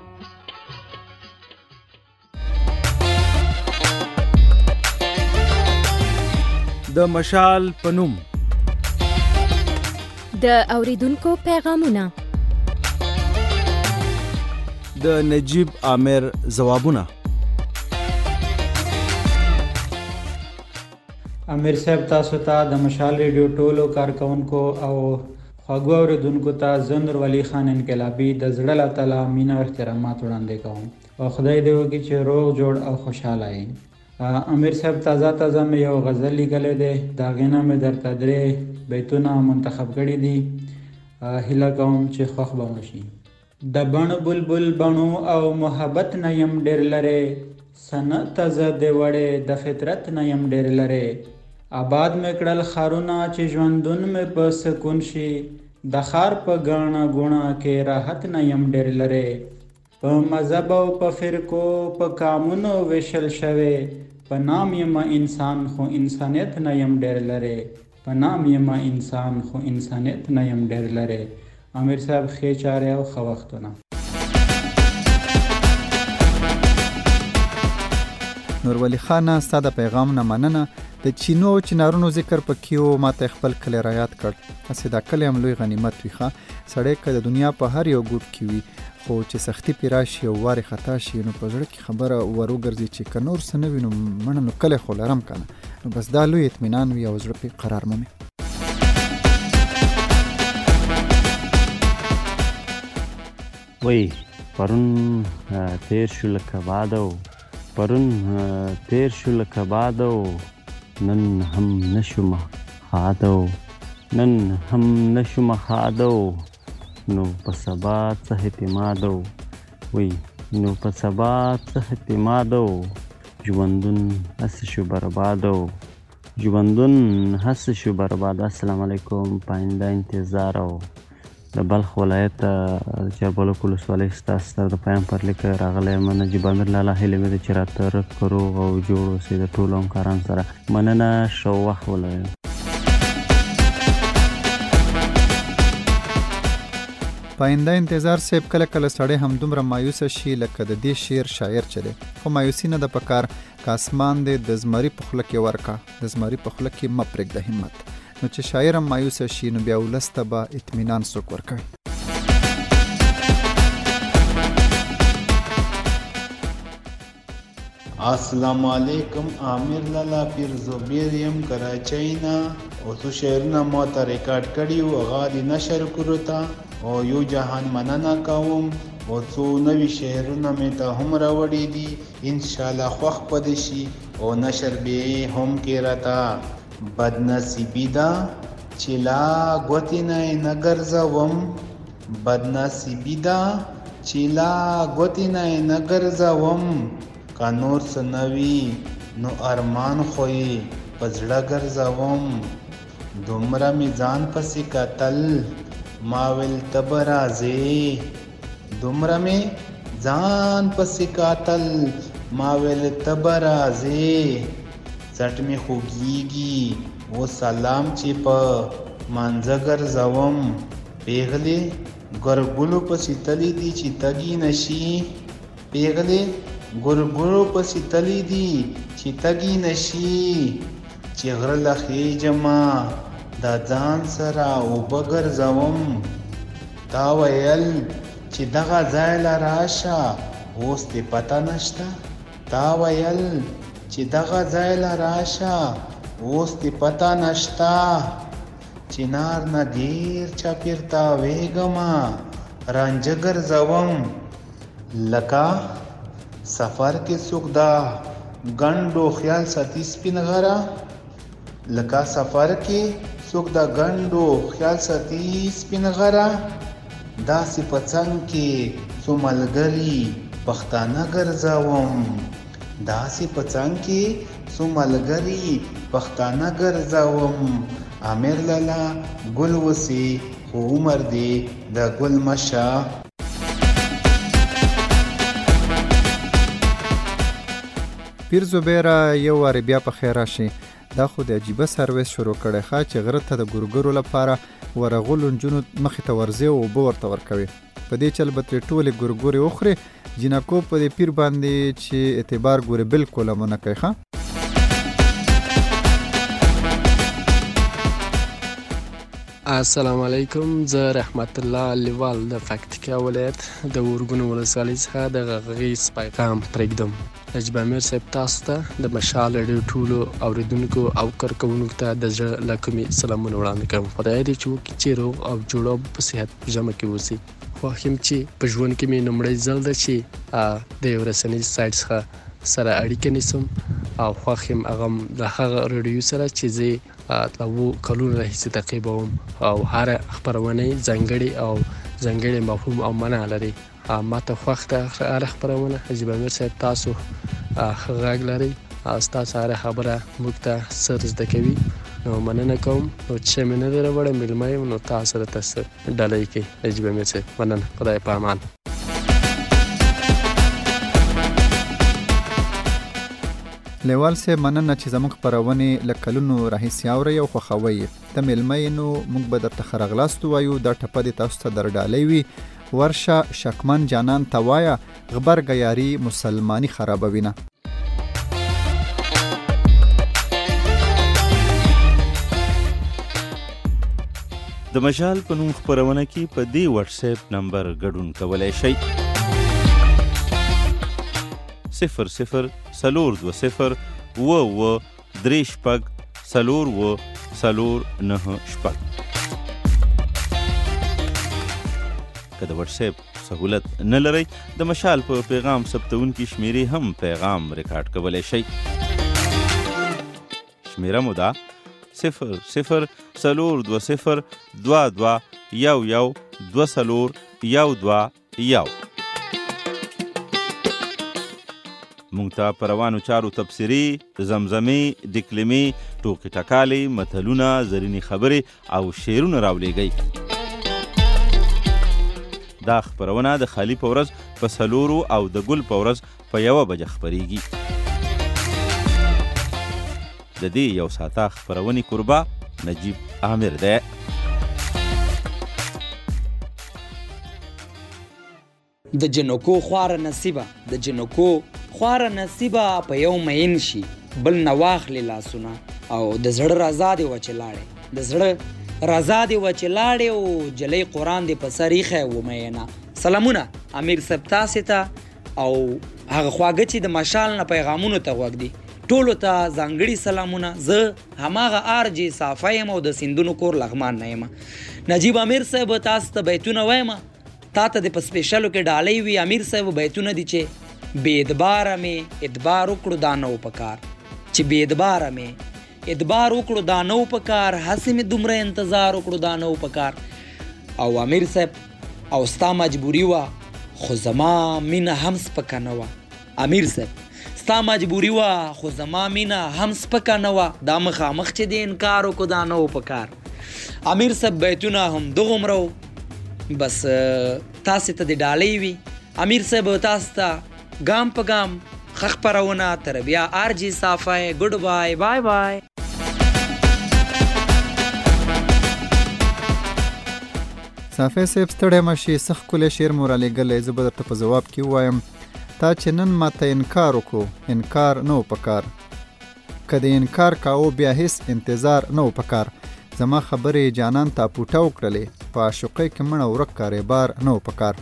د مشال پنوم د اوریدونکو پیغامونه د نجیب عامر ځوابونه امیر صاحب تاسو ته د مشال ریډیو ټولو کارکونکو او خواږه اوریدونکو ته زه نور ولی خان انقلابي د زړه له تله مینه او احترامات وړاندې کوم او خدای دې وکړي چې روغ جوړ او خوشحاله یې. امیر صاحب تازه تازه مې یو غزل لیکلی دی د هغې نه مې درته درې بیتونه منتخب کړي دي هیله کوم چې خوښ به مو شي. د بڼ بلبل بڼو او محبت نه یم ډېر لرې صنعت زه د وړې د فطرت نه یم ډېر لرې آباد مې کړل ښارونه چې ژوندون مې په سکون شي د ښار په ګاڼه ګوڼه کې راحت نه یم ډېر لرې په مذهب او په فرقو په کامونو ویشل شوی په نام یم انسان خو انسانیت نه یم ډېر لرې په نام یم انسان خو انسانیت نه یم ډېر لرې. امیر صاحب ښې چارې او ښه وختونه. نورولي خانه ستا د پیغام نه مننه. د چینو او چنارونو ذکر پکې و ماته خپل کلی را یاد کړ. هسې دا کلی هم لوی غنیمت وي ښه سړی که د دنیا په هر یو ګوټ کې وي خو چې سختي پې راشي او وارې خطا شي نو په زړه کې خبره ور وګرځي چې که نور څه نه وي نو مړه نو کلی خو لرم که نه نو بس دا لوی اطمینان وي او زړه پې قرار مومي. وای پرون تیر شو لکه باد او پرون تیر شو لکه باد او نن هم نشو ښاد او نن هم نشو ښاد او نو په سبا څه اعتماد او وی نو په سبا څه اعتماد او ژوندون هسې شو برباد او ژوندون هسې شو برباد. السلام علیکم. پاینده انتظار او د بلخ ولایت چربلوک ولسوالۍ ستاسو سره د پیام پر لیک راغلی یم. نجیب امیر لالا هیلې مې ده چې راته رک روغ او جوړ اوسئ د ټولو همکارانو سره. مننه. ښه وخت ولرئ. پاینده انتظار صاحب کله کله سړی همدومره مایوسه شي لکه د دې شعر شاعر چې دی، خو مایوسي نه ده پکار. که اسمان دی د زمري په خوله کې ورکه، د زمري په خوله کې مه پرېږده همت. نو چې شاعر هم مایوسه شي نو بیا ولس ته به اطمینان څوک ورکوي؟ السلام علیکم. عامر لالا پیر زبیر یم کراچۍ نه. او څو شعرونه ما ته ریکارډ کړي وو، هغه دې نشر کړو ته او یو جهان مننه کوم. او څو نوي شعرونه مې ته هم راوړي دي، انشاءالله خوښ به دې شي او نشر به هم کې راته. بدنصیبي ده چې لا ګوتې نه یې نه ګرځوم، بدنصیبي ده چې لا ګوتې نه یې نه ګرځوم. که نور څه نه وي نو ارمان خو یې په زړه ګرځوم. دومره مې ځان پسې کتل ما ویل ته به راځې، دومره مې ځان پسې کتل ما ویل ته به راځې. څټ مې خوږیږي و سلام چې په مانځه ګرځوم. پیغلې ګرګلو پسې تللی دي چې تګي نشي، پیغلې ګرګلو پسې تللی دي چې تګي نشي. چې غره له خېجمه دا ځان سره اوبه ګرځوم. تا ویل چې دغه ځای له راشه اوس دې پته نشته، تا ویل چې دغه ځای له راشه اوس دې پته نشته. چنار نه ډېر چاپېر تاویږمه رانجه ګرځوم. لکه سفر کې څوک دا ګنډو خیال ساتي سپین غره، لکه سفر کې څوک دا ګنډو خیال ساتي سپین غره. داسې په څنګ کې څو ملګري پښتانه ګرځوم، داسې په څنګ کې څو ملګري پښتانه ګرځوم. عامر لالا ګل وسی خو عمر دی د ګل مشه. پیر زبیره یو وارې بیا په خیر راشي. دا خو د عجیبه سرویس شروع کړی ښه چې غره ته د ګورګرو لپاره ورغلو نجونو مخې ته ورځي او اوبه ورته ورکوي. په دې چل به ترې ټولې ګورګورې وخوري. جینکو په دې پیر باندې چې اعتبار ګورې بالکل هم نه کوي. ښه السلام علیکم. زه رحمت الله لیوال د پکتیکا ولایت د اورګون ولسوالۍ څخه د غږیز پیغام پرېږدم. نجیب امیر صاحب تاسو ته د مشال رادیو ټولو اوریدونکو او کارکوونکو ته د زړه له کومې سلامونه وړاندې کوم. خدای دې چې وکړي چې روغ او جوړ په صحت په جمع کې اوسئ. خوښ یم چې په ژوند کې مې لومړی ځل ده چې د یو رسنیز سایټ څخه سره اړیکه نیسم او خوښ یم هغه د هغه رادیو سره چې زه د اوو کلونو راهیسې تعقیبوم او هره خپرونه ځانګړې او ځانګړې مفهوم او معنا لري. ما ته خوښ ده هره خپرونه. نجیب امیر صاحب تاسو ښه غږ لرئ او ستاسو هره خبره موږ ته څه زده کوي. نو مننه کوم. نو چې مې نه دی راوړی مېلمه یم نو تاسو راته څه ډالۍ کوئ. نجیب امیر صاحب مننه. خدای په امان. لیوال صاحب مننه چې زموږ خپرونې له کلونو راهیسې اورئ او خوښوئ یې. ته مېلمه یې نو موږ به درته ښه راغلاست ووایو. دا ټپه دې تاسو ته در ډالۍ وي. ورشه شکمن جانان ته وایه غبرګه یاري مسلماني خرابوي نه. د مشال په نوم خپرونه کې په دې واتس اپ نمبر ګډون کولی شئ. صفر صفر څلور دوه صفر اوه اوه درې شپږ څلور اوه څلور نهه شپږ. که د واتس اپ سهولت نه لرئ د مشال په پیغام ثبتونکي شمیرې هم پیغام ریکارډ کولی شئ. شمیره مو ده صفر صفر څلور دوه صفر دوه دوه یو یو دوه څلور یو دوه یو. مونږ ته په روانو چارو تبصرې، زمزمې، ډکلمې، ټوکې ټکالې، متلونه، زرینې خبرې او شعرونه راولیږئ. دا خپرونه د خالي په ورځ په څلورو او د ګل په ورځ په یوه بجه خپریږي. د دې یو ساعته خپرونې کوربه نجیب عامر دی. د جنکو خواره نصیبه د جنکو خواره نصیبه په یو مین شي بل نه واخلې لاسونه او د زړه رضا دې وچې لاړې د زړه رضا دې وچې لاړې او جلی قرآن دې په سر ایښی و میینه. سلامونه امیر صاحب تاسې ته او هغه خواږه چې د مشال نه پیغامونو ته غوږ دي ټولو ته ځانګړي سلامونه. زه هماغه آرجې صافه یم او د سیندونو کور لغمان نه یم. نجیب امیر صاحب تاسو ته بیتونه وایم تا ته د په سپیشلو کې ډالۍ وي. امیر صاحب بیتونه دي چې بې ادباره مې ادبار وکړو دا نه و پکار چې بې ادباره مې ادبار وکړو دا نه و پکار هسې مې دومره انتظار وکړو دا نه و پکار. او امیر صاحب او ستا مجبوري وه خو زما مینه هم سپکه نه وه. امیر صاحب ستا مجبوري وه خو زما مینه هم سپکه نه وه دا مخامخ چې د انکار وکړو دا نه و پکار. امیر صاحب بیتونه هم دغومره و بس تاسې ته د ډالۍ وي. امیر صاحب تاسو ته ګام په ګام ښه خپرونه تر بیا آرجي صافی ګډ بای بای بای. صافی صاحب ستړی مه شي څه ښکلی شعر مو رالیږلی زه به درته په ځواب کې ووایم تا چې نن ماته انکار وکړو انکار نه و پکار که د انکار کاوه بیا هیڅ انتظار نه و پکار زما خبرې جانان تا پوټه وکړلې په عاشقۍ کې مړه ورک کاریبار نه و پکار.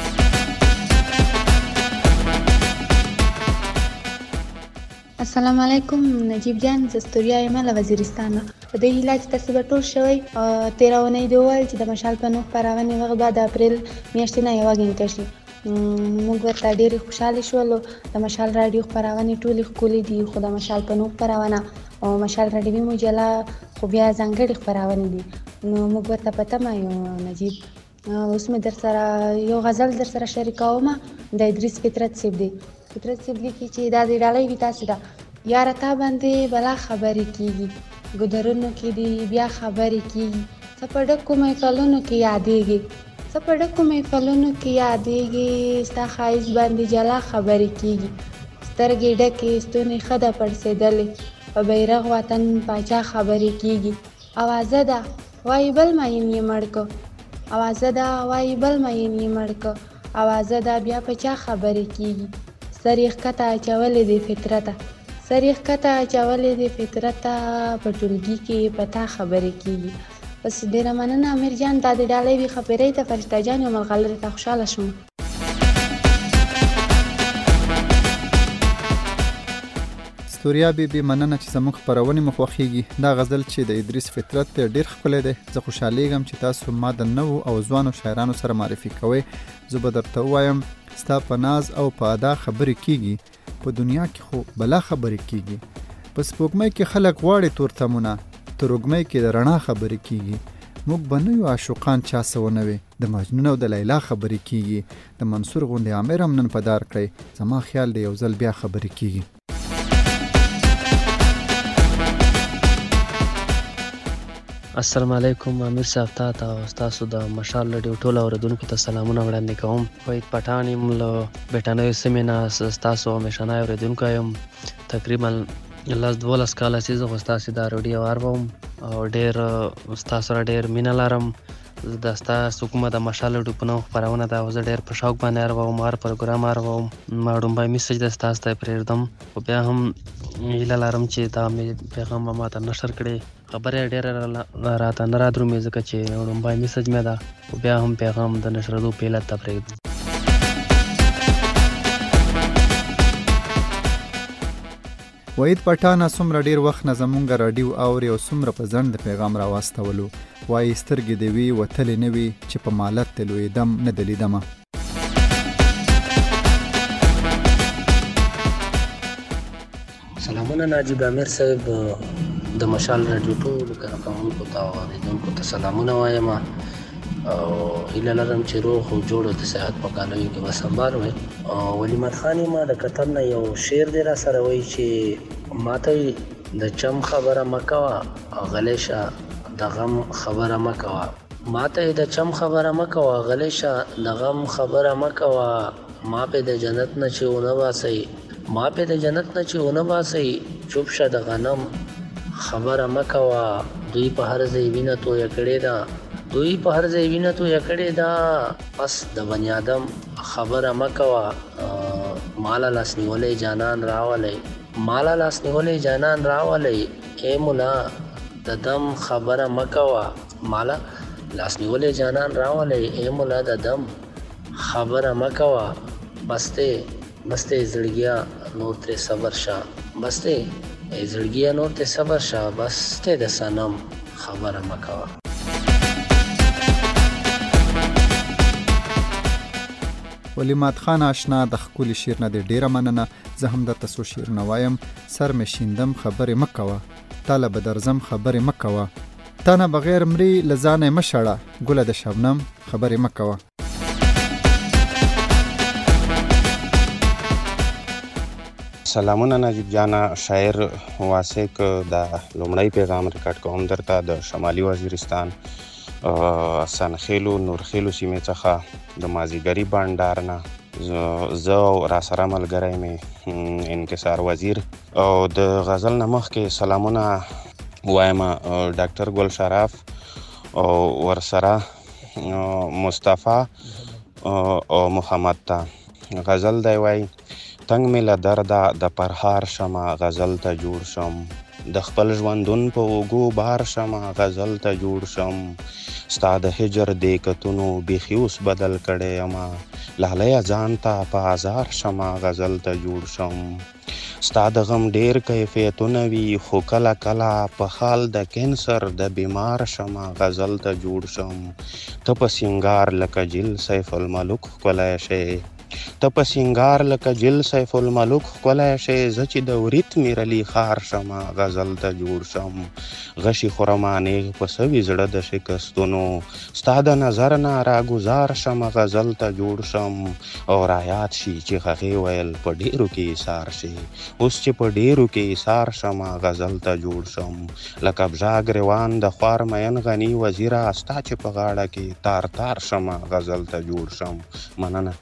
السلام علیکم نجیب جان زه ستوریا یم له وزیرستانه. په دې هیله چې تاسو به ټول شوئ. تېره اونۍ دې وویل چې د مشال په نوم خپرونې وخت به د اپریل میاشتې نه یوه ګڼکه شي. موږ ورته ډېرې خوشحالې شولو. د مشال راډیو خپرونې ټولې ښکلې دي خو د مشال په نوم خپرونه او مشال راډیوي مجله خو بیا ځانګړې خپرونې دي نو موږ ورته په تمه یو نجیب. اوس مې در سره یو غزل در سره شریکوم د ادریس فطرت صاحب دی. فطرت صاحب لیکي چې دا دې ډالۍ وي تاسې ته یاره تا باندې بلا خبرې کېږي ګودرونو کې دې بیا خبرې کېږي څه په ډکو محفلونو کې یادېږي څه په ډکو محفلونو کې یادېږي ستا ښایست باندې جلا خبرې کېږي سترګې ډکې ستونې ښه ده پړسېدلې په بیرغ وطن پاچا خبرې کېږي اوازه ده وایي بل مین یې مړ که اوازه ده وایي بل مین یې مړ که اوازه ده بیا په چا خبرې کېږي سر یې ښکته اچولې دې فطرته سر یې ښکته اچولې دې فطرته په ټولګي کې په تا خبرې کېږي. بس ډېره مننه امیر جان دا دې ډالۍ وي خپرۍ ته فرشته جان یو ملغلرې ته خوشحاله شوم. ستوریا بیبي مننه چې زموږ خپرونې مو خوښیږي. دا غزل چې د ادریس فطرت دی ډېر ښکلی دی. زه خوشحالیږم چې تاسو ما د نوو او ځوانو شاعرانو سره معرفي کوئ. زه به درته ووایم ستا په ناز او په ادا خبرې کېږي په دنیا کې خو بلا خبرې کېږي په سپوږمۍ کې خلک غواړي تورتمونه تروږمۍ کې د رڼا خبرې کېږي موږ به نه یو عاشقان چا څه ونه وي د مجنون او د لیلا خبرې کېږي د منصور غوندې عامر هم نن په دار کړی زما خیال دی یو ځل بیا خبرې کېږي. السلام علیکم امیر صاحب تا ته او ستاسو د مشال رادیو ټولو اورېدونکو ته سلامونه وړاندې کوم. وحید پټان یم له بیټانوي سیمې نه ستاسو همیشنی اورېدونکی یم. تقریبا لس دولس کاله چې زه خو ستاسې دا راډیو اورم او ډېر ستاسو سره ډېر مینه لرم. د ستاسو کومه د مشال رادیو په نوم خپرونه ده او زه ډېر په شوق باندې اورم هر پروګرام اورم. ما ډومبی میسج ده ستاسو ته پرېږدم خو بیا هم هیله لرم چې دا مې پیغام به ماته نشر کړي. خبرې ډېره راته نه رادرومي ځکه چې ډومبی میسج مې ده خو بیا هم پیغام د نشرېدو په علت ته پرېږدم. وحید پټانه څومره ډېر وخت نه زمونږ راډیو اوري او څومره په ځنډ د پیغام راواستولو وایي سترګې دې وي وتلې نه وي چې په مالت دې لویېدم نه دې لیدمه. سلامونه ناجیب امیر صاحب د مشال رادیو ټولو کارکوونکو ته او اورېدونکو ته سلامونه وایم او هیله لرم چې روغ او جوړ د صحت په کالیو کې به سنبال وي. ولیمت خان ما د قطر نه یو شعر دی را سره وایي چې ماته د چم خبره مه کوه غلی شه د غم خبره مه کوه، ماته د چم خبره مه کوه غلی شه د غم خبره مه کوه، ما پې د جنت نه چې ونه باسئ ما پې د جنت نه چې ونه باسئ چوپ شه د غنم خبره مه کوه. دوی په هر ځای وینه تویه کړې ده دوی په هر ځای وینه تویه کړې ده پس د بني آدم خبره مه کوه. ماله لاس نیولی جانان راولی ماله لاس نیولی جانان راولی ای مولا د دم خبره مه کوه، ماله لاس نیولی جانان راولی ای مولا د دم خبره مه کوه. بسته بسته زړګیا نور ترې صبر شه بسته زړګیا نور ترې صبر شه بسته د صنم خبره مه کوه. ولیمات خان آشنا د ښکلي شعر نه دې ډېره مننه. زه هم درته څو شعرونه وایم. سر مې شیندم خبرې مه کوه، تاله به درځم خبرې مه کوه، تا نه بغیر مري له ځانه مه شړه، ګله د شبنم خبرې مه کوه. سلامونه نجیب جانا، شاعر واسق د لومړی پیغام ریکارډ کوم درته د شمالي وزیرستان سنخیلو نورخیلو سیمې څخه د مازیګري بانډار نه. زه او راسره ملګری مې انکسار وزیر او د غزل نه مخکې سلامونه وایم ډاکټر ګل شرف او ورسره مصطفی او محمد ته. غزل دی وای تنگ مې له درده د پرهار شمه غزل ته جوړ شم، د خپل ژوندون په اوږو بار شمه غزل ته جوړ شم، ستا د هجر دې کتونو بیخي اوس بدل کړی یمه، لالیه ځان ته په ازار شمه غزل ته جوړ شم. ستا د غم ډیر کیفیتونه وي خو کله کله په حال د کینسر د بیمار شمه غزل ته جوړ شم. ته په سینګار لکه جل سیف الملک ښکلی شی، ته په سینګار لکه جل سیف الملک ښکلی شی، زه چې د ورید میرلی خار شمه غزل ته جوړ شم. غشي خورمه نیغ په سوي زړه د شکستونو، ستا د نظر نه راګزار شمه غزل ته جوړ شم. او رایاد شي چې هغې ویل په ډیرو کې ایثار شي، اوس چې په ډیرو کې ایثار شمه غزل ته جوړ شم. لکه بژا ګریوان د خوار مین غني وزیره، ستا چې په غاړه کې تار تار شمه غزل ته جوړ شم. مننه.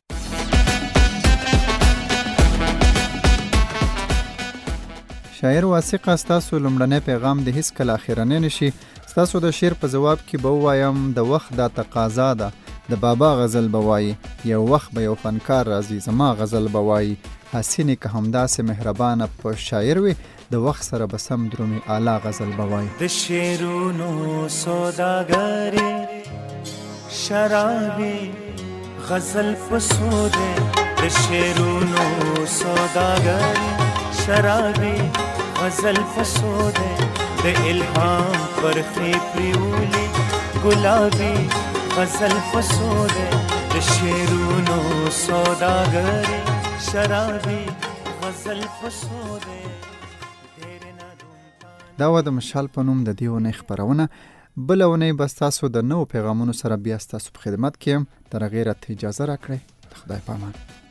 شاعر واسق ستاسو لومړنی پیغام د هیڅ کله اخرنی نشي. ستاسو د شعر په جواب کې به ووایم د وخت دا تقاضا ده، د بابا غزل به وایي، یو وخت به یو فنکار راځي زما غزل به وایي، حسینې که همداسې مهربانه په شاعر وي د وخت سره به سم درومي اعلی غزل به وایي. د شعرونو سوداګرې شرابي غزل پسوده، د شعرونو سوداګرې شرابي غزل فسوده، د الهام پرخې پریولي ګلابي غزل فسوده، د شعرونو سوداګرې شرابي غزل فسوده. دا و د مشال په نوم د دې اونۍ خپرونه. بله اونۍ به ستاسو د نوو پیغامونو سره بیا ستاسو په خدمت کې یم. تر هغې راته اجازه راکړئ. د خدای په امان.